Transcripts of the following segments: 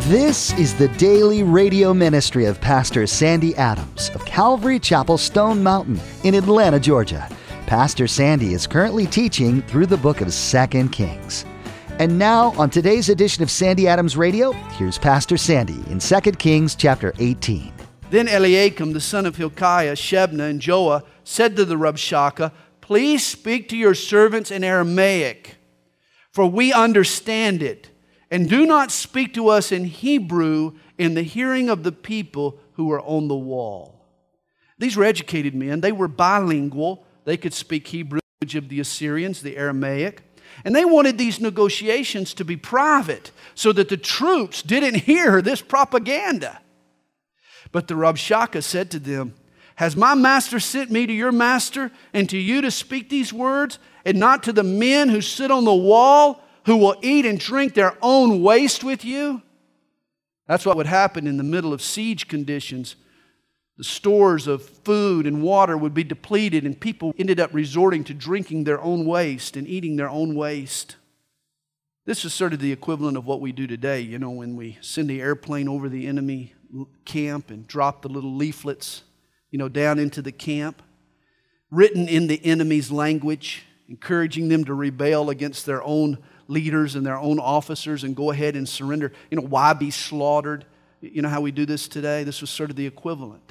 This is the daily radio ministry of Pastor Sandy Adams of Calvary Chapel, Stone Mountain in Atlanta, Georgia. Pastor Sandy is currently teaching through the book of 2 Kings. And now, on today's edition of Sandy Adams Radio, here's Pastor Sandy in 2 Kings chapter 18. Then Eliakim, the son of Hilkiah, Shebna, and Joah said to the Rabshakeh, "Please speak to your servants in Aramaic, for we understand it. And do not speak to us in Hebrew in the hearing of the people who are on the wall." These were educated men. They were bilingual. They could speak Hebrew, of the Assyrians, the Aramaic. And they wanted these negotiations to be private so that the troops didn't hear this propaganda. But the Rabshakeh said to them, "Has my master sent me to your master and to you to speak these words, and not to the men who sit on the wall, who will eat and drink their own waste with you?" That's what would happen in the middle of siege conditions. The stores of food and water would be depleted, and people ended up resorting to drinking their own waste and eating their own waste. This is sort of the equivalent of what we do today, when we send the airplane over the enemy camp and drop the little leaflets, down into the camp, written in the enemy's language, encouraging them to rebel against their own leaders and their own officers and go ahead and surrender. Why be slaughtered? You know how we do this today? This was sort of the equivalent.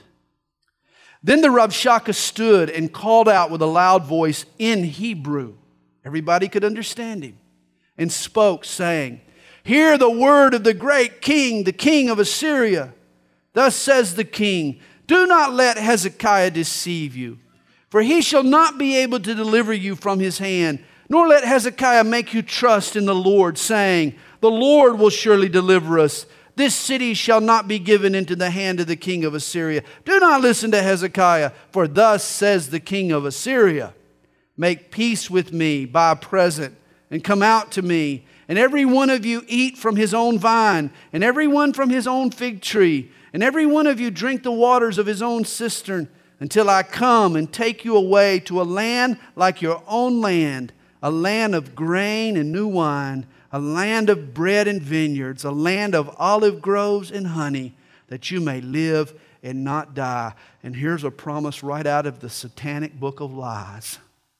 Then the Rabshakeh stood and called out with a loud voice in Hebrew. Everybody could understand him. And spoke, saying, "Hear the word of the great king, the king of Assyria. Thus says the king, do not let Hezekiah deceive you, for he shall not be able to deliver you from his hand. Nor let Hezekiah make you trust in the Lord, saying, the Lord will surely deliver us. This city shall not be given into the hand of the king of Assyria. Do not listen to Hezekiah, for thus says the king of Assyria, make peace with me by a present, and come out to me, and every one of you eat from his own vine, and every one from his own fig tree, and every one of you drink the waters of his own cistern, until I come and take you away to a land like your own land, a land of grain and new wine, a land of bread and vineyards, a land of olive groves and honey, that you may live and not die." And here's a promise right out of the satanic book of lies.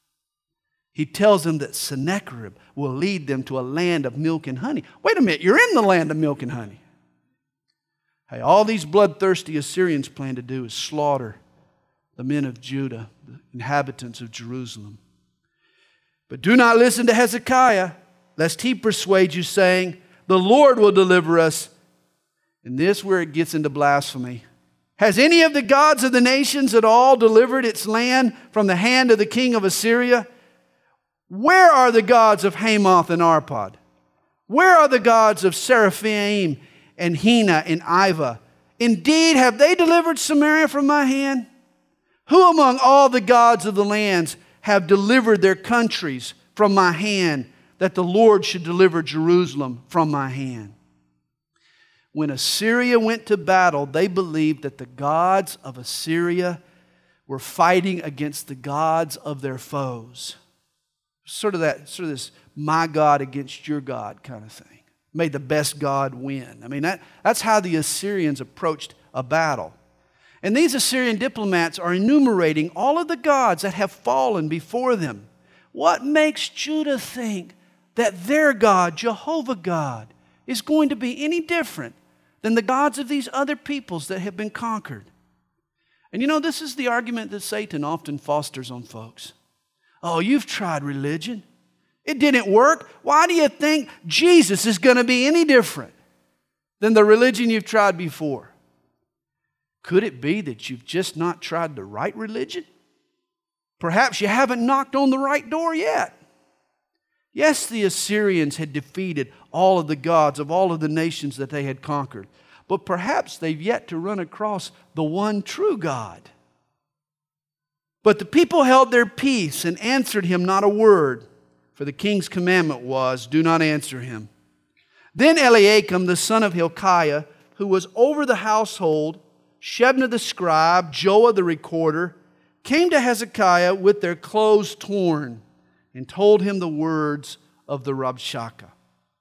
He tells them that Sennacherib will lead them to a land of milk and honey. Wait a minute, you're in the land of milk and honey. Hey, all these bloodthirsty Assyrians plan to do is slaughter the men of Judah, the inhabitants of Jerusalem. "But do not listen to Hezekiah, lest he persuade you, saying, the Lord will deliver us." And this is where it gets into blasphemy. "Has any of the gods of the nations at all delivered its land from the hand of the king of Assyria? Where are the gods of Hamath and Arpad? Where are the gods of Seraphaim and Hena and Iva? Indeed, have they delivered Samaria from my hand? Who among all the gods of the lands have delivered their countries from my hand, that the Lord should deliver Jerusalem from my hand?" When Assyria went to battle, they believed that the gods of Assyria were fighting against the gods of their foes. Sort of this my God against your God kind of thing. May the best God win. I mean, that's how the Assyrians approached a battle. And these Assyrian diplomats are enumerating all of the gods that have fallen before them. What makes Judah think that their God, Jehovah God, is going to be any different than the gods of these other peoples that have been conquered? And this is the argument that Satan often fosters on folks. "Oh, you've tried religion. It didn't work. Why do you think Jesus is going to be any different than the religion you've tried before?" Could it be that you've just not tried the right religion? Perhaps you haven't knocked on the right door yet. Yes, the Assyrians had defeated all of the gods of all of the nations that they had conquered, but perhaps they've yet to run across the one true God. But the people held their peace and answered him not a word, for the king's commandment was, "Do not answer him." Then Eliakim, the son of Hilkiah, who was over the household, Shebna the scribe, Joah the recorder, came to Hezekiah with their clothes torn and told him the words of the Rabshakeh.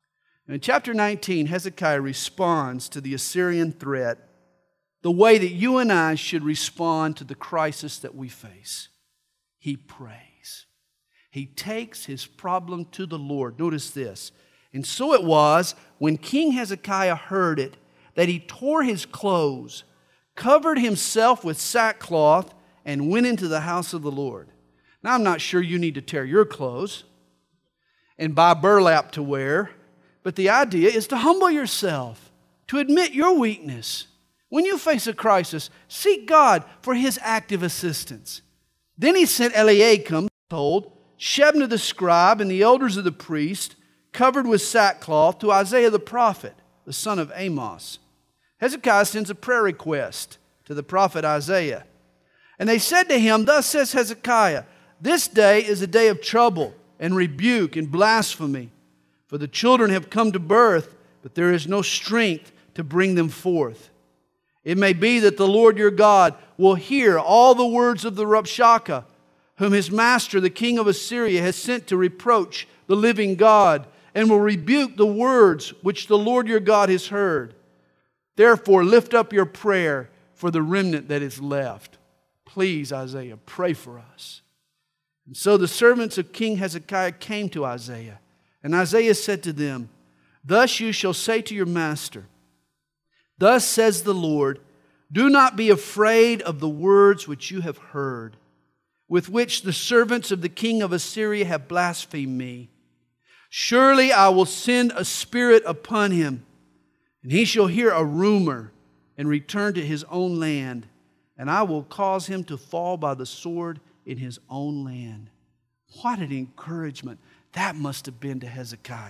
In chapter 19, Hezekiah responds to the Assyrian threat the way that you and I should respond to the crisis that we face. He prays. He takes his problem to the Lord. Notice this. And so it was, when King Hezekiah heard it, that he tore his clothes, covered himself with sackcloth, and went into the house of the Lord. Now, I'm not sure you need to tear your clothes and buy burlap to wear, but the idea is to humble yourself, to admit your weakness. When you face a crisis, seek God for His active assistance. Then he sent Eliakim, told, Shebna the scribe, and the elders of the priest, covered with sackcloth, to Isaiah the prophet, the son of Amos. Hezekiah sends a prayer request to the prophet Isaiah. And they said to him, Thus says Hezekiah, This day is a day of trouble and rebuke and blasphemy. For the children have come to birth, but there is no strength to bring them forth. It may be that the Lord your God will hear all the words of the Rabshakeh, whom his master, the king of Assyria, has sent to reproach the living God, and will rebuke the words which the Lord your God has heard. Therefore, lift up your prayer for the remnant that is left. Please, Isaiah, pray for us. And so the servants of King Hezekiah came to Isaiah, and Isaiah said to them, Thus you shall say to your master, Thus says the Lord, Do not be afraid of the words which you have heard, with which the servants of the king of Assyria have blasphemed me. Surely I will send a spirit upon him, and he shall hear a rumor and return to his own land, and I will cause him to fall by the sword in his own land. What an encouragement that must have been to Hezekiah.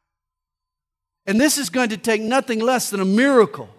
And this is going to take nothing less than a miracle.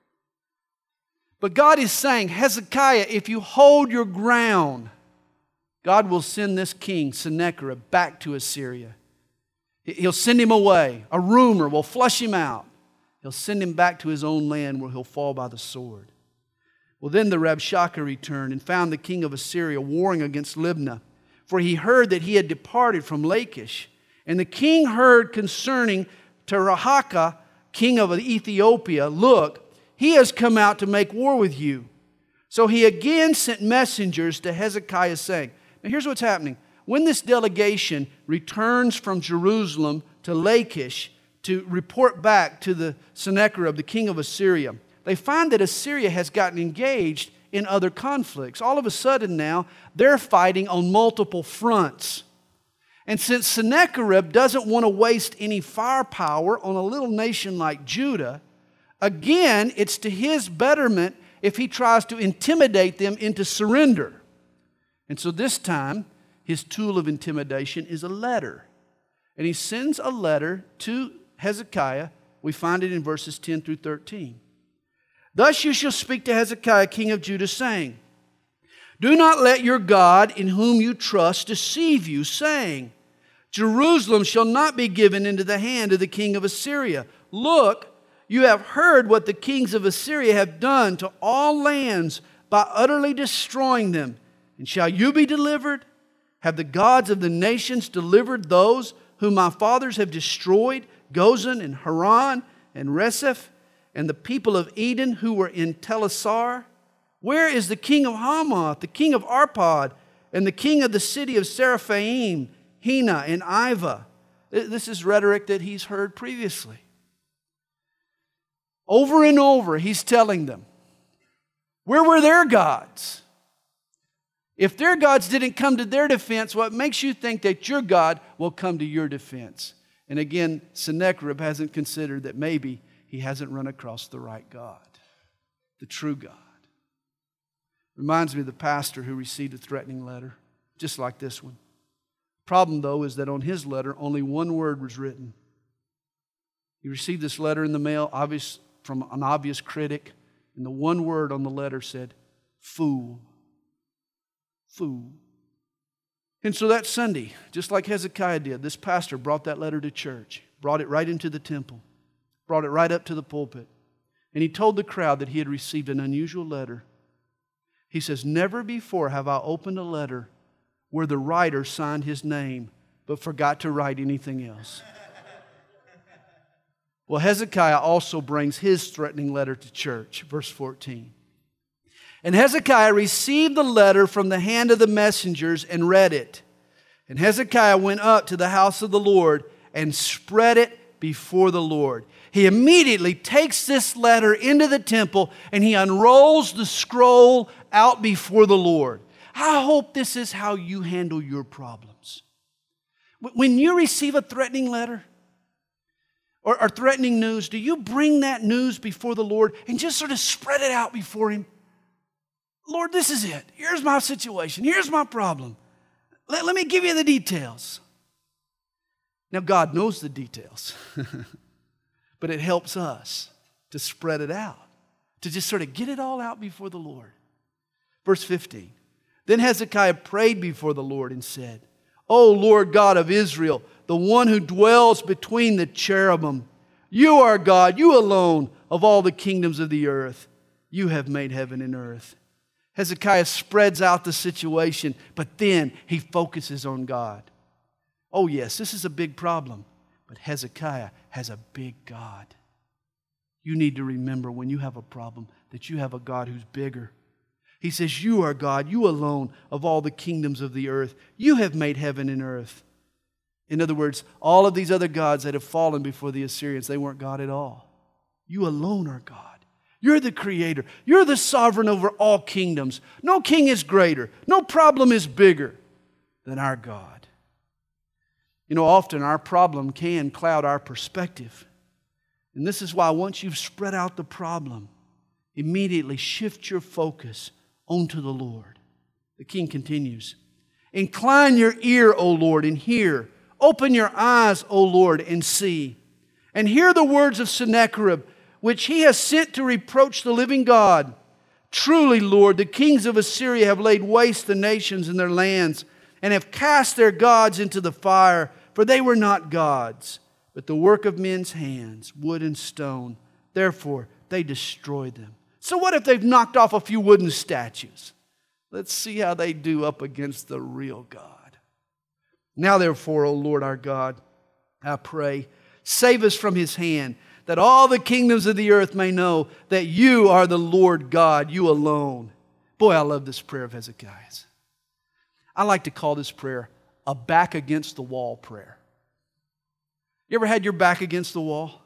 But God is saying, Hezekiah, if you hold your ground, God will send this king, Sennacherib, back to Assyria. He'll send him away. A rumor will flush him out. He'll send him back to his own land where he'll fall by the sword. Well, then the Rabshakeh returned and found the king of Assyria warring against Libnah, for he heard that he had departed from Lachish. And the king heard concerning Tirhakah, king of Ethiopia, Look, he has come out to make war with you. So he again sent messengers to Hezekiah saying, Now here's what's happening. When this delegation returns from Jerusalem to Lachish to report back to the Sennacherib, the king of Assyria, they find that Assyria has gotten engaged in other conflicts. All of a sudden now, they're fighting on multiple fronts. And since Sennacherib doesn't want to waste any firepower on a little nation like Judah, again, it's to his betterment if he tries to intimidate them into surrender. And so this time, his tool of intimidation is a letter. And he sends a letter to Hezekiah. We find it in verses 10 through 13. Thus you shall speak to Hezekiah, king of Judah, saying, Do not let your God, in whom you trust, deceive you, saying, Jerusalem shall not be given into the hand of the king of Assyria. Look, you have heard what the kings of Assyria have done to all lands by utterly destroying them. And shall you be delivered? Have the gods of the nations delivered those whom my fathers have destroyed, Gozan and Haran and Reseph, and the people of Eden who were in Telassar? Where is the king of Hamath, the king of Arpad, and the king of the city of Seraphaim, Hena and Iva? This is rhetoric that he's heard previously. Over and over, he's telling them, where were their gods? If their gods didn't come to their defense, what makes you think that your God will come to your defense? And again, Sennacherib hasn't considered that maybe he hasn't run across the right God, the true God. Reminds me of the pastor who received a threatening letter, just like this one. Problem, though, is that on his letter, only one word was written. He received this letter in the mail, from an obvious critic, and the one word on the letter said, fool. Fool. And so that Sunday, just like Hezekiah did, this pastor brought that letter to church, brought it right into the temple, brought it right up to the pulpit, and he told the crowd that he had received an unusual letter. He says, never before have I opened a letter where the writer signed his name but forgot to write anything else. Well, Hezekiah also brings his threatening letter to church. Verse 14. And Hezekiah received the letter from the hand of the messengers and read it. And Hezekiah went up to the house of the Lord and spread it before the Lord. He immediately takes this letter into the temple and he unrolls the scroll out before the Lord. I hope this is how you handle your problems. When you receive a threatening letter or threatening news, do you bring that news before the Lord and just sort of spread it out before Him? Lord, this is it. Here's my situation. Here's my problem. Let me give you the details. Now, God knows the details, but it helps us to spread it out, to just sort of get it all out before the Lord. Verse 15, then Hezekiah prayed before the Lord and said, O Lord God of Israel, the one who dwells between the cherubim, you are God, you alone of all the kingdoms of the earth. You have made heaven and earth. Hezekiah spreads out the situation, but then he focuses on God. Oh yes, this is a big problem, but Hezekiah has a big God. You need to remember when you have a problem that you have a God who's bigger. He says, you are God, you alone of all the kingdoms of the earth. You have made heaven and earth. In other words, all of these other gods that have fallen before the Assyrians, they weren't God at all. You alone are God. You're the creator. You're the sovereign over all kingdoms. No king is greater. No problem is bigger than our God. You know, often our problem can cloud our perspective. And this is why once you've spread out the problem, immediately shift your focus onto the Lord. The king continues, incline your ear, O Lord, and hear. Open your eyes, O Lord, and see. And hear the words of Sennacherib, which he has sent to reproach the living God. Truly, Lord, the kings of Assyria have laid waste the nations and their lands, and have cast their gods into the fire, for they were not gods, but the work of men's hands, wood and stone. Therefore, they destroyed them. So what if they've knocked off a few wooden statues? Let's see how they do up against the real God. Now, therefore, O Lord our God, I pray, save us from his hand, that all the kingdoms of the earth may know that you are the Lord God, you alone. Boy, I love this prayer of Hezekiah's. I like to call this prayer a back against the wall prayer. You ever had your back against the wall?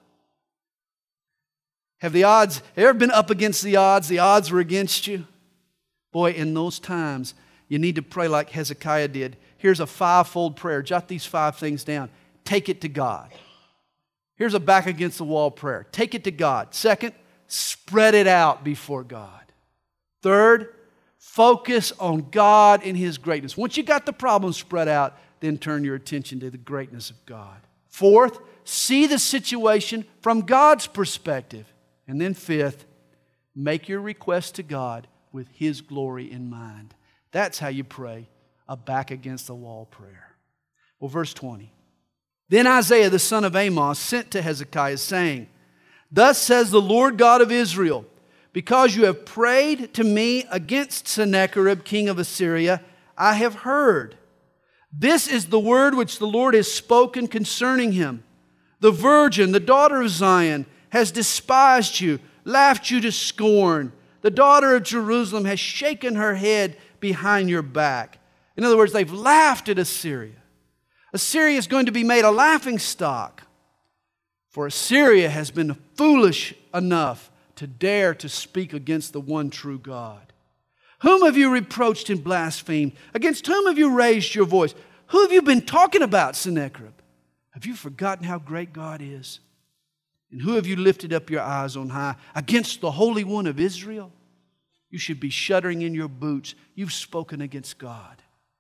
Have you ever been up against the odds were against you? Boy, in those times, you need to pray like Hezekiah did. Here's a 5-fold prayer. Jot these 5 things down. Take it to God. Here's a back against the wall prayer. Take it to God. Second, spread it out before God. Third, focus on God and His greatness. Once you got the problem spread out, then turn your attention to the greatness of God. Fourth, see the situation from God's perspective. And then fifth, make your request to God with His glory in mind. That's how you pray a back against the wall prayer. Well, verse 20. Then Isaiah the son of Amos sent to Hezekiah, saying, Thus says the Lord God of Israel, because you have prayed to me against Sennacherib, king of Assyria, I have heard. This is the word which the Lord has spoken concerning him. The virgin, the daughter of Zion, has despised you, laughed you to scorn. The daughter of Jerusalem has shaken her head behind your back. In other words, they've laughed at Assyria. Assyria is going to be made a laughing stock. For Assyria has been foolish enough to dare to speak against the one true God. Whom have you reproached and blasphemed? Against whom have you raised your voice? Who have you been talking about, Sennacherib? Have you forgotten how great God is? And who have you lifted up your eyes on high? Against the Holy One of Israel? You should be shuddering in your boots. You've spoken against God.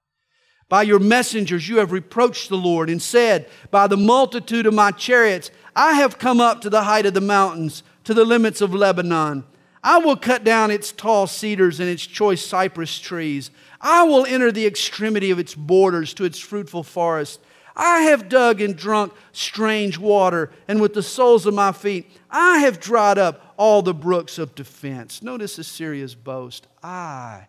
By your messengers you have reproached the Lord and said, By the multitude of my chariots I have come up to the height of the mountains, to the limits of Lebanon. I will cut down its tall cedars and its choice cypress trees. I will enter the extremity of its borders to its fruitful forest. I have dug and drunk strange water, and with the soles of my feet I have dried up all the brooks of defense. Notice Assyria's boast. I.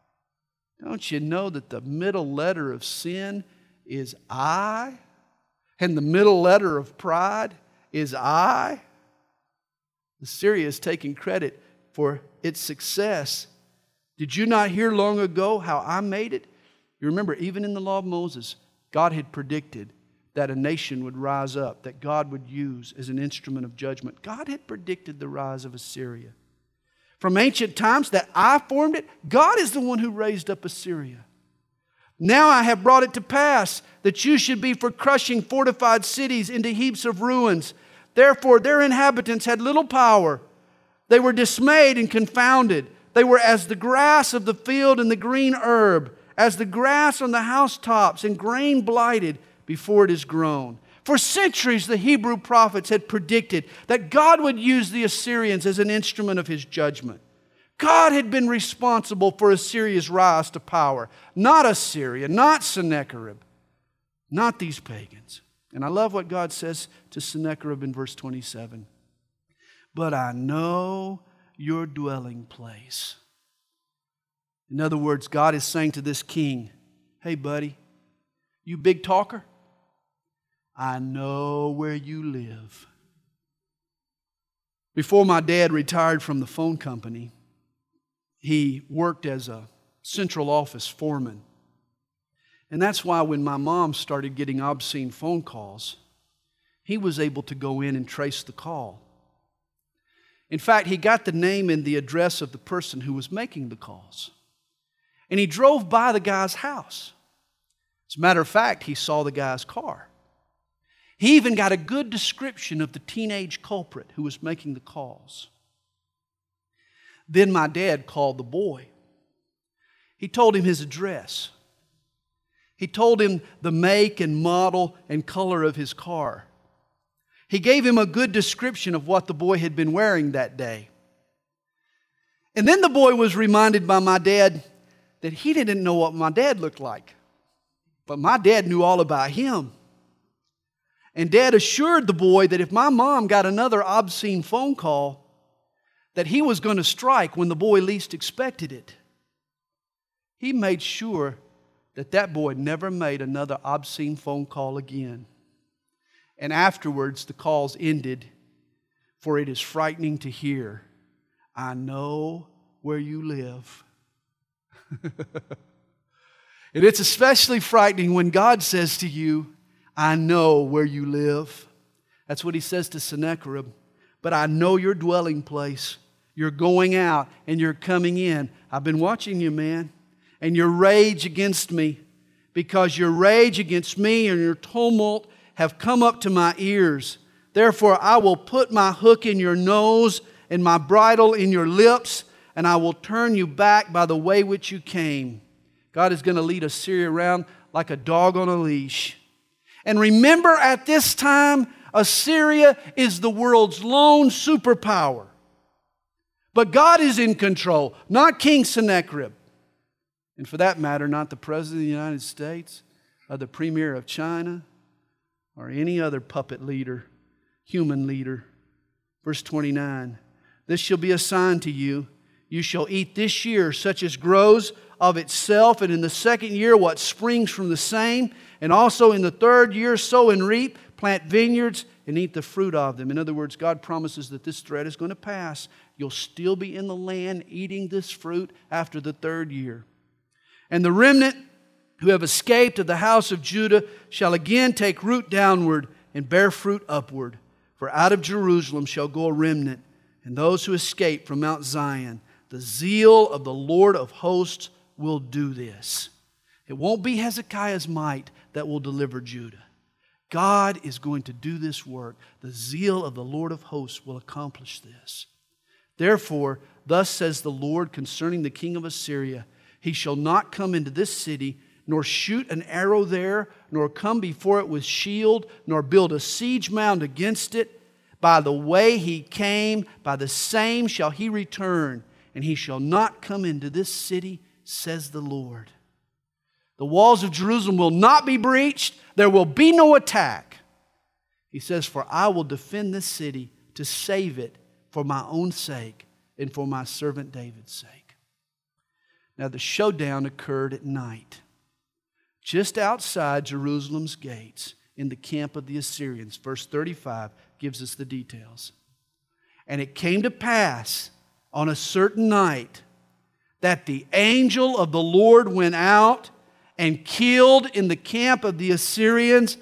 Don't you know that the middle letter of sin is I? And the middle letter of pride is I. Assyria is taking credit for its success. Did you not hear long ago how I made it? You remember, even in the law of Moses, God had predicted that a nation would rise up, that God would use as an instrument of judgment. God had predicted the rise of Assyria. From ancient times that I formed it, God is the one who raised up Assyria. Now I have brought it to pass that you should be for crushing fortified cities into heaps of ruins. Therefore their inhabitants had little power. They were dismayed and confounded. They were as the grass of the field and the green herb, as the grass on the housetops and grain blighted before it is grown. For centuries the Hebrew prophets had predicted that God would use the Assyrians as an instrument of His judgment. God had been responsible for Assyria's rise to power. Not Assyria, not Sennacherib, not these pagans. And I love what God says to Sennacherib in verse 27. But I know your dwelling place. In other words, God is saying to this king, hey buddy, you big talker, I know where you live. Before my dad retired from the phone company, he worked as a central office foreman. And that's why when my mom started getting obscene phone calls, he was able to go in and trace the call. In fact, he got the name and the address of the person who was making the calls. And he drove by the guy's house. As a matter of fact, he saw the guy's car. He even got a good description of the teenage culprit who was making the calls. Then my dad called the boy. He told him his address. He told him the make and model and color of his car. He gave him a good description of what the boy had been wearing that day. And then the boy was reminded by my dad that he didn't know what my dad looked like. But my dad knew all about him. And Dad assured the boy that if my mom got another obscene phone call, that he was going to strike when the boy least expected it. He made sure that that boy never made another obscene phone call again. And afterwards, the calls ended, for it is frightening to hear, I know where you live. And it's especially frightening when God says to you, I know where you live. That's what He says to Sennacherib. But I know your dwelling place. You're going out and you're coming in. I've been watching you, man. And your rage against me, because your rage against me and your tumult have come up to my ears. Therefore I will put my hook in your nose and my bridle in your lips, and I will turn you back by the way which you came. God is going to lead Assyria around like a dog on a leash. And remember, at this time, Assyria is the world's lone superpower. But God is in control, not King Sennacherib. And for that matter, not the President of the United States, or the Premier of China, or any other puppet leader, human leader. Verse 29, this shall be a sign to you. You shall eat this year such as grows of itself, and in the second year what springs from the same, and also in the third year sow and reap, plant vineyards, and eat the fruit of them. In other words, God promises that this threat is going to pass. You'll still be in the land eating this fruit after the third year. And the remnant who have escaped of the house of Judah shall again take root downward and bear fruit upward. For out of Jerusalem shall go a remnant, and those who escape from Mount Zion. The zeal of the Lord of hosts will do this. It won't be Hezekiah's might that will deliver Judah. God is going to do this work. The zeal of the Lord of hosts will accomplish this. Therefore, thus says the Lord concerning the king of Assyria, he shall not come into this city, nor shoot an arrow there, nor come before it with shield, nor build a siege mound against it. By the way he came, by the same shall he return, and he shall not come into this city, says the Lord. The walls of Jerusalem will not be breached. There will be no attack. He says, for I will defend this city to save it for my own sake and for my servant David's sake. Now the showdown occurred at night, just outside Jerusalem's gates. in the camp of the Assyrians. Verse 35 gives us the details. And it came to pass on a certain night that the angel of the Lord went out and killed in the camp of the Assyrians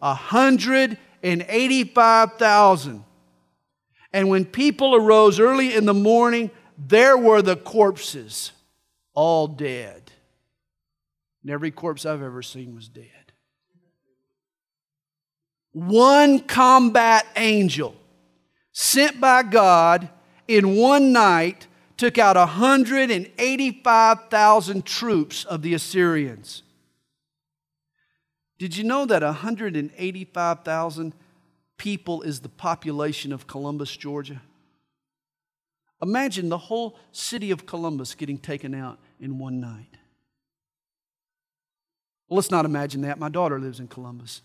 185,000. And when people arose early in the morning, there were the corpses, all dead. And every corpse I've ever seen was dead. One combat angel sent by God in one night took out 185,000 troops of the Assyrians. Did you know that 185,000 people is the population of Columbus, Georgia? Imagine the whole city of Columbus getting taken out in one night. Well, let's not imagine that. My daughter lives in Columbus.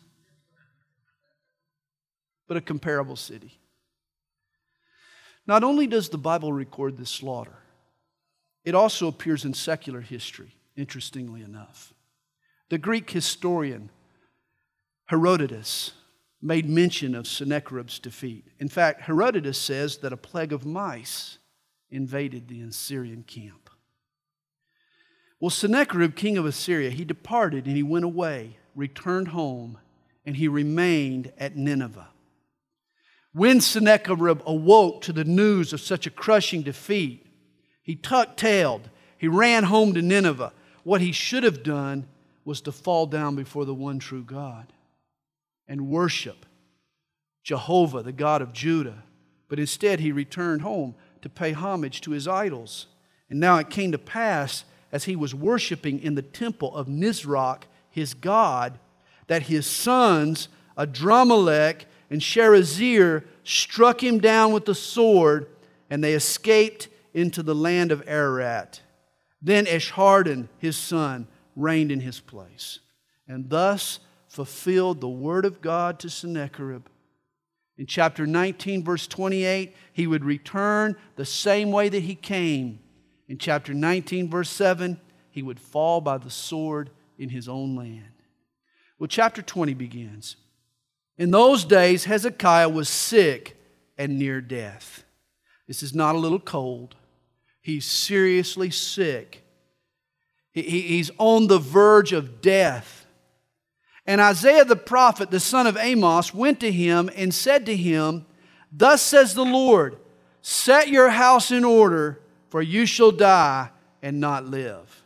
But a comparable city. Not only does the Bible record this slaughter, it also appears in secular history, interestingly enough. The Greek historian Herodotus made mention of Sennacherib's defeat. In fact, Herodotus says that a plague of mice invaded the Assyrian camp. Well, Sennacherib, king of Assyria, he departed and he went away, returned home, and he remained at Nineveh. When Sennacherib awoke to the news of such a crushing defeat, he tuck-tailed. He ran home to Nineveh. What he should have done was to fall down before the one true God and worship Jehovah, the God of Judah. But instead, he returned home to pay homage to his idols. And now it came to pass, as he was worshiping in the temple of Nisroch, his god, that his sons, Adramelech and Sharezer, struck him down with the sword, and they escaped into the land of Ararat. Then Esarhaddon, his son, reigned in his place, and thus fulfilled the word of God to Sennacherib. In chapter 19, verse 28, he would return the same way that he came. In chapter 19, verse 7, he would fall by the sword in his own land. Well, chapter 20 begins. In those days, Hezekiah was sick and near death. This is not a little cold. He's seriously sick. He's on the verge of death. And Isaiah the prophet, the son of Amos, went to him and said to him, "Thus says the Lord, set your house in order, for you shall die and not live."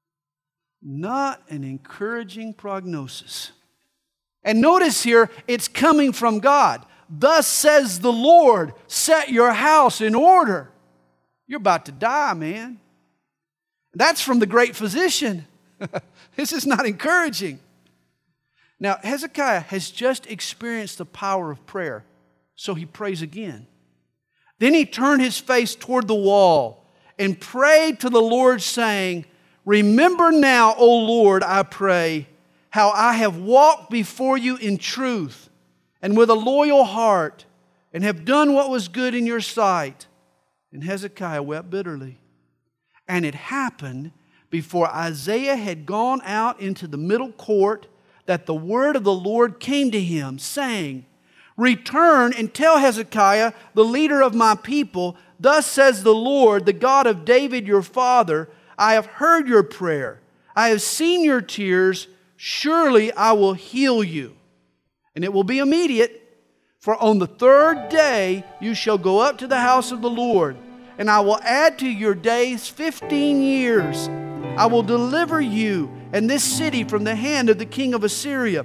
Not an encouraging prognosis. And notice here, it's coming from God. Thus says the Lord, set your house in order. You're about to die, man. That's from the great physician. This is not encouraging. Now, Hezekiah has just experienced the power of prayer, so he prays again. Then he turned his face toward the wall and prayed to the Lord, saying, "Remember now, O Lord, I pray, how I have walked before you in truth and with a loyal heart, and have done what was good in your sight." And Hezekiah wept bitterly. And it happened before Isaiah had gone out into the middle court that the word of the Lord came to him, saying, "Return and tell Hezekiah, the leader of my people, thus says the Lord, the God of David your father, I have heard your prayer. I have seen your tears. Surely I will heal you. And it will be immediate. For on the third day you shall go up to the house of the Lord, and I will add to your days 15 years. I will deliver you and this city from the hand of the king of Assyria."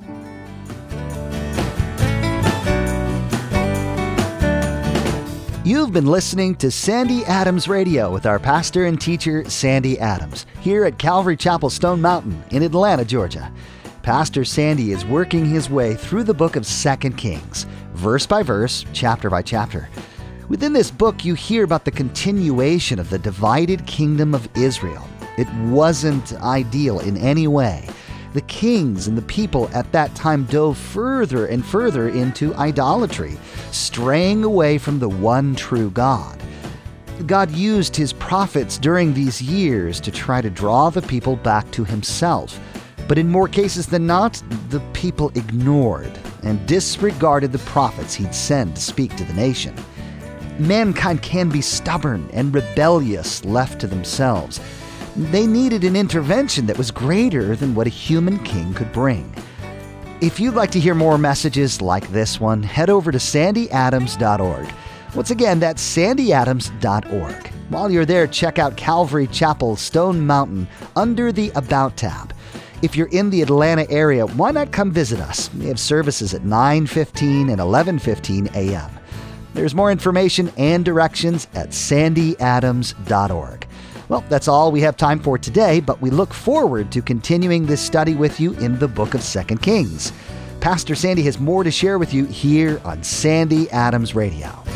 You've been listening to Sandy Adams Radio with our pastor and teacher, Sandy Adams, here at Calvary Chapel Stone Mountain in Atlanta, Georgia. Pastor Sandy is working his way through the book of 2 Kings, verse by verse, chapter by chapter. Within this book, you hear about the continuation of the divided kingdom of Israel. It wasn't ideal in any way. The kings and the people at that time dove further and further into idolatry, straying away from the one true God. God used His prophets during these years to try to draw the people back to Himself. But in more cases than not, the people ignored and disregarded the prophets he'd send to speak to the nation. Mankind can be stubborn and rebellious left to themselves. They needed an intervention that was greater than what a human king could bring. If you'd like to hear more messages like this one, head over to sandyadams.org. Once again, that's sandyadams.org. While you're there, check out Calvary Chapel, Stone Mountain, under the About tab. If you're in the Atlanta area, why not come visit us? We have services at 9:15 and 11:15 a.m. There's more information and directions at sandyadams.org. Well, that's all we have time for today, but we look forward to continuing this study with you in the book of 2 Kings. Pastor Sandy has more to share with you here on Sandy Adams Radio.